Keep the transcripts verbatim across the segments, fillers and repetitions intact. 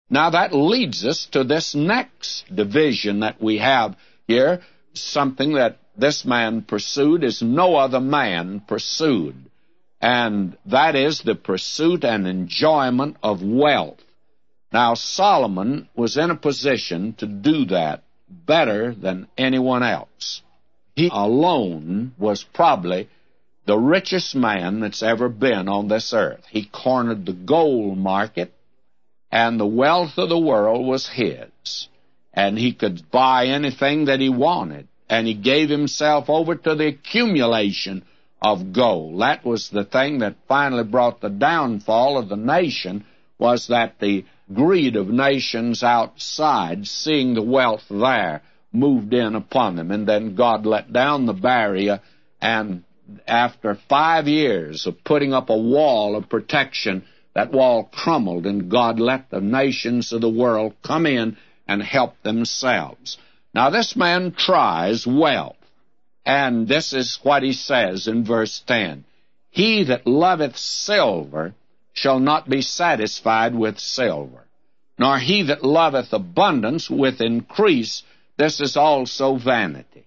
Now that leads us to this next division that we have here, something that this man pursued as no other man pursued, and that is the pursuit and enjoyment of wealth. Now Solomon was in a position to do that better than anyone else. He alone was probably the richest man that's ever been on this earth. He cornered the gold market, and the wealth of the world was his. And he could buy anything that he wanted, and he gave himself over to the accumulation of gold. That was the thing that finally brought the downfall of the nation, was that the greed of nations outside, seeing the wealth there, moved in upon them. And then God let down the barrier, and after five years of putting up a wall of protection, that wall crumbled, and God let the nations of the world come in and help themselves. Now this man tries wealth, and this is what he says in verse ten. He that loveth silver shall not be satisfied with silver, nor he that loveth abundance with increase. This is also vanity.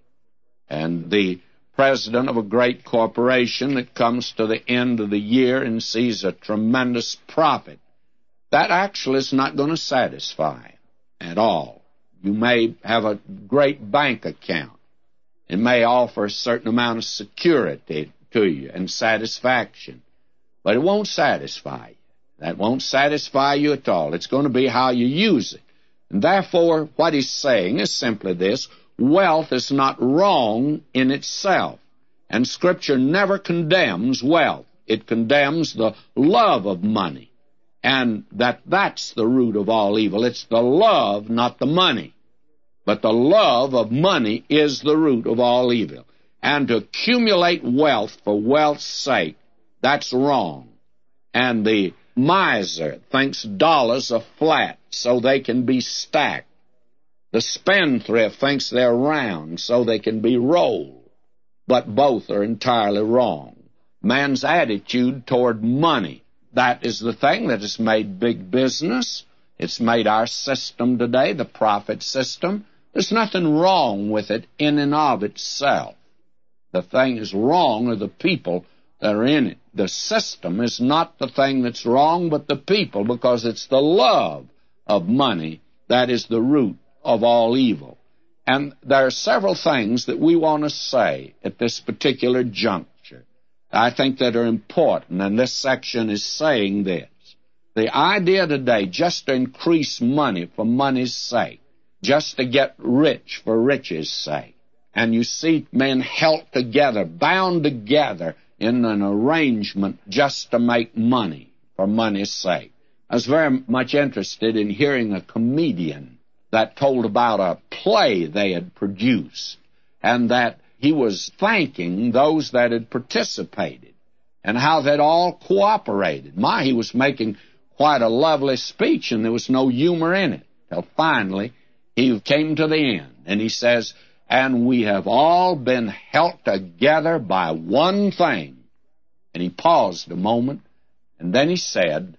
And the president of a great corporation that comes to the end of the year and sees a tremendous profit, that actually is not going to satisfy him at all. You may have a great bank account. It may offer a certain amount of security to you and satisfaction, but it won't satisfy you. That won't satisfy you at all. It's going to be how you use it. And therefore, what he's saying is simply this: wealth is not wrong in itself, and Scripture never condemns wealth. It condemns the love of money, and that that's the root of all evil. It's the love, not the money. But the love of money is the root of all evil. And to accumulate wealth for wealth's sake, that's wrong. And the miser thinks dollars are flat so they can be stacked. The spendthrift thinks they're round so they can be rolled. But both are entirely wrong. Man's attitude toward money, that is the thing that has made big business. It's made our system today, the profit system. There's nothing wrong with it in and of itself. The thing is wrong are the people that are in it. The system is not the thing that's wrong, but the people, because it's the love of money that is the root of all evil. And there are several things that we want to say at this particular juncture, I think, that are important, and this section is saying this. The idea today just to increase money for money's sake, just to get rich for riches' sake, and you see men held together, bound together in an arrangement just to make money for money's sake. I was very much interested in hearing a comedian that told about a play they had produced, and that he was thanking those that had participated and how they'd all cooperated. My, he was making quite a lovely speech, and there was no humor in it, till finally he came to the end, and he says, and we have all been held together by one thing. And he paused a moment, and then he said,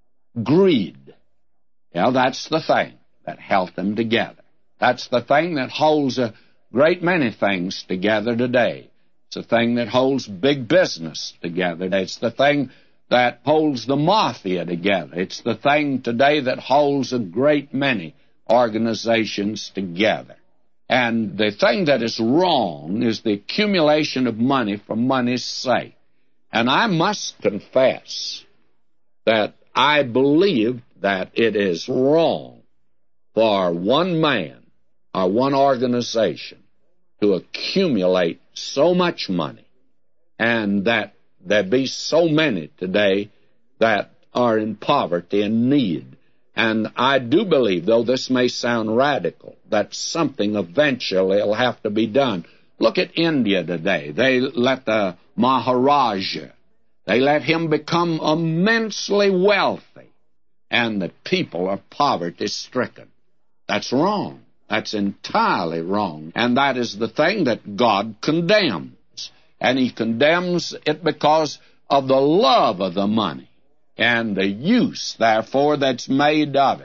greed. Well, that's the thing that held them together. That's the thing that holds a great many things together today. It's the thing that holds big business together. It's the thing that holds the mafia together. It's the thing today that holds a great many organizations together. And the thing that is wrong is the accumulation of money for money's sake. And I must confess that I believe that it is wrong for one man or one organization to accumulate so much money, and that there be so many today that are in poverty and need. And I do believe, though this may sound radical, that something eventually will have to be done. Look at India today. They let the Maharaja, they let him become immensely wealthy, and the people are poverty-stricken. That's wrong. That's entirely wrong. And that is the thing that God condemns. And he condemns it because of the love of the money and the use, therefore, that's made of it.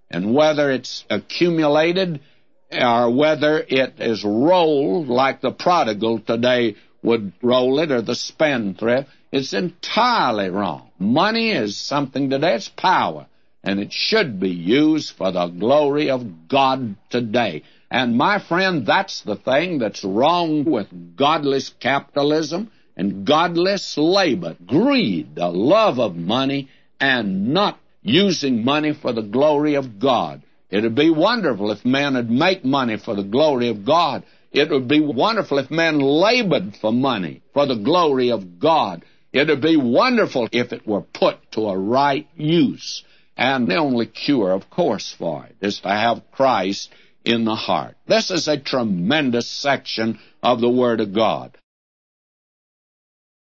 And whether it's accumulated or whether it is rolled like the prodigal today would roll it, or the spendthrift, it's entirely wrong. Money is something today, it's power, and it should be used for the glory of God today. And my friend, that's the thing that's wrong with godless capitalism and godless labor. Greed, the love of money, and not using money for the glory of God. It would be wonderful if men would make money for the glory of God. It would be wonderful if men labored for money for the glory of God. It would be wonderful if it were put to a right use. And the only cure, of course, for it is to have Christ in the heart. This is a tremendous section of the Word of God.